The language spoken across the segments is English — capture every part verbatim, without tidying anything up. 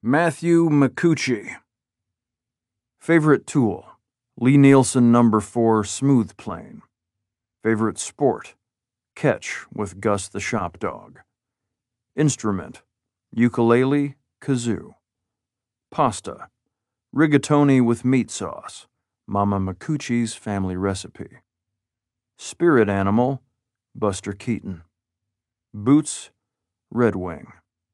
Matthew McCucci. Favorite tool, Lee Nielsen number four smooth plane. Favorite sport, catch with Gus the Shop Dog. Instrument, ukulele, kazoo. Pasta, rigatoni with meat sauce, Mama McCucci's family recipe. Spirit animal, Buster Keaton. Boots, Red Wing.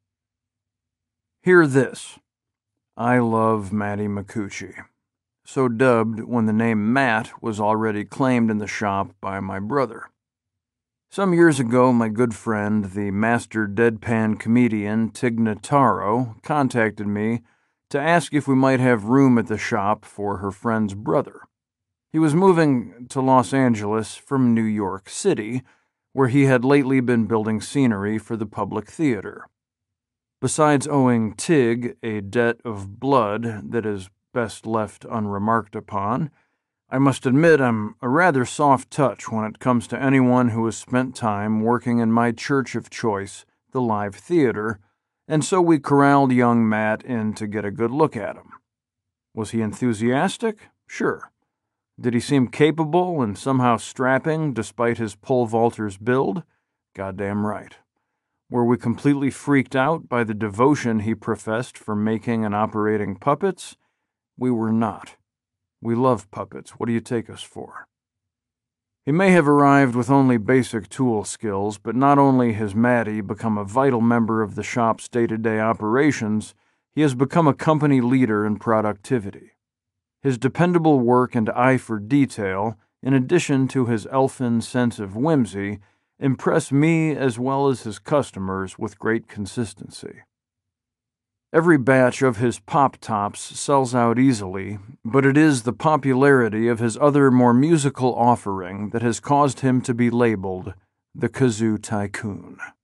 Hear this. I love Matty McCucci, so dubbed when the name Matt was already claimed in the shop by my brother. Some years ago, my good friend, the master deadpan comedian Tig Notaro, contacted me to ask if we might have room at the shop for her friend's brother. He was moving to Los Angeles from New York City, where he had lately been building scenery for the public theater. Besides owing Tig a debt of blood that is best left unremarked upon, I must admit I'm a rather soft touch when it comes to anyone who has spent time working in my church of choice, the live theater, and so we corralled young Matt in to get a good look at him. Was he enthusiastic? Sure. Did he seem capable and somehow strapping despite his pole vaulter's build? Goddamn right. Were we completely freaked out by the devotion he professed for making and operating puppets? We were not. We love puppets. What do you take us for? He may have arrived with only basic tool skills, but not only has Matty become a vital member of the shop's day-to-day operations, he has become a company leader in productivity. His dependable work and eye for detail, in addition to his elfin sense of whimsy, impress me as well as his customers with great consistency. Every batch of his Pop-Tops sells out easily, but it is the popularity of his other more musical offering that has caused him to be labeled the Kazoo Tycoon.